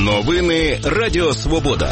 Новини Радіо Свобода.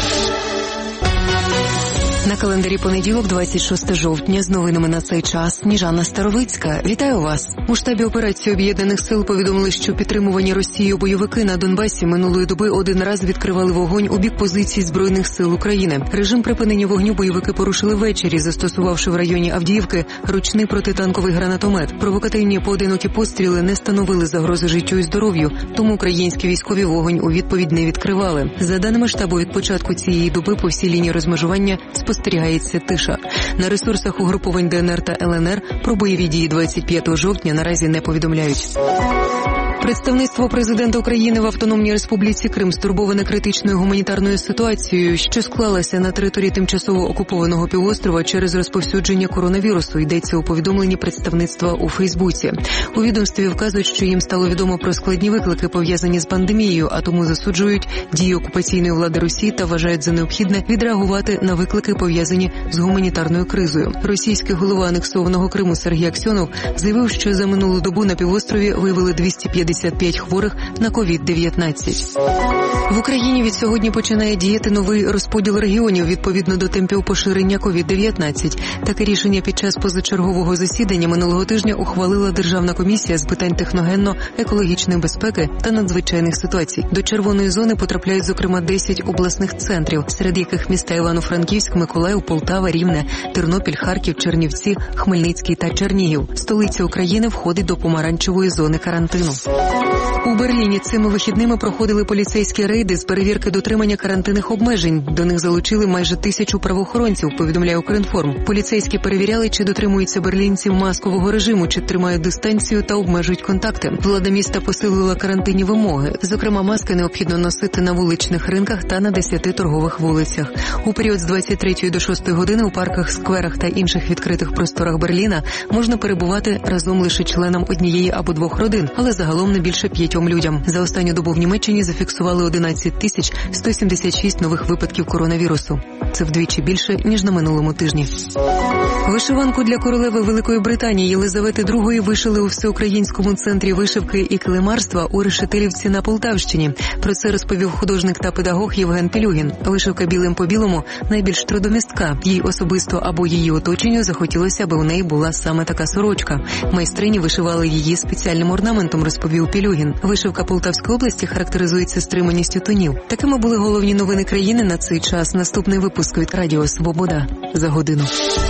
На календарі понеділок, 26 жовтня, з новинами на цей час Сніжана Старовицька. Вітаю вас! У штабі операції Об'єднаних сил повідомили, що підтримувані Росією бойовики на Донбасі минулої доби один раз відкривали вогонь у бік позицій Збройних сил України. Режим припинення вогню бойовики порушили ввечері, застосувавши в районі Авдіївки ручний протитанковий гранатомет. Провокативні поодинокі постріли не становили загрози життю і здоров'ю, тому українські військові вогонь у відповідь не відкривали. За даними штабу, від початку цієї доби по всій лінії розмежування спостерігається тиша. На ресурсах угруповань ДНР та ЛНР про бойові дії 25 жовтня наразі не повідомляють. Представництво президента України в Автономній Республіці Крим стурбоване критичною гуманітарною ситуацією, що склалася на території тимчасово окупованого півострова через розповсюдження коронавірусу, йдеться у повідомленні представництва у Фейсбуці. У відомстві вказують, що їм стало відомо про складні виклики, пов'язані з пандемією, а тому засуджують дії окупаційної влади Росії та вважають за необхідне відреагувати на виклики, пов'язані з гуманітарною кризою. Російський голова анексованого Криму Сергій Аксьонов заявив, що за минулу добу на півострові виявили 255 хворих на COVID-19. В Україні від сьогодні починає діяти новий розподіл регіонів відповідно до темпів поширення COVID-19. Таке рішення під час позачергового засідання минулого тижня ухвалила Державна комісія з питань техногенно-екологічної безпеки та надзвичайних ситуацій. До червоної зони потрапляють, зокрема, 10 обласних центрів, серед яких міста Івано-Франківськ, Миколаїв, Полтава, Рівне, Тернопіль, Харків, Чернівці, Хмельницький та Чернігів. Столиця України входить до помаранчевої зони карантину. У Берліні цими вихідними проходили поліцейські рейди з перевірки дотримання карантинних обмежень. До них залучили майже 1000 правоохоронців, повідомляє Укрінформ. Поліцейські перевіряли, чи дотримуються берлінці маскового режиму, чи тримають дистанцію та обмежують контакти. Влада міста посилила карантинні вимоги. Зокрема, маски необхідно носити на вуличних ринках та на 10 торгових вулицях. У період з 23 до 6 години у парках, скверах та інших відкритих просторах Берліна можна перебувати разом лише членам однієї або двох родин, але загалом не більше 5 людям. За останню добу в Німеччині зафіксували 11 176 нових випадків коронавірусу. Це вдвічі більше, ніж на минулому тижні. Вишиванку для королеви Великої Британії Єлизавети II вишили у Всеукраїнському центрі вишивки і килимарства у Решетилівці на Полтавщині. Про це розповів художник та педагог Євген Пілюгін. Вишивка білим по білому найбільш трудомістка. Їй особисто або її оточенню захотілося, аби у неї була саме така сорочка. Майстрині вишивали її спеціальним орнаментом, розповів Пілюгін. Вишивка Полтавської області характеризується стриманістю тонів. Такими були головні новини країни на цей час. Наступний випуск від Радіо Свобода за годину.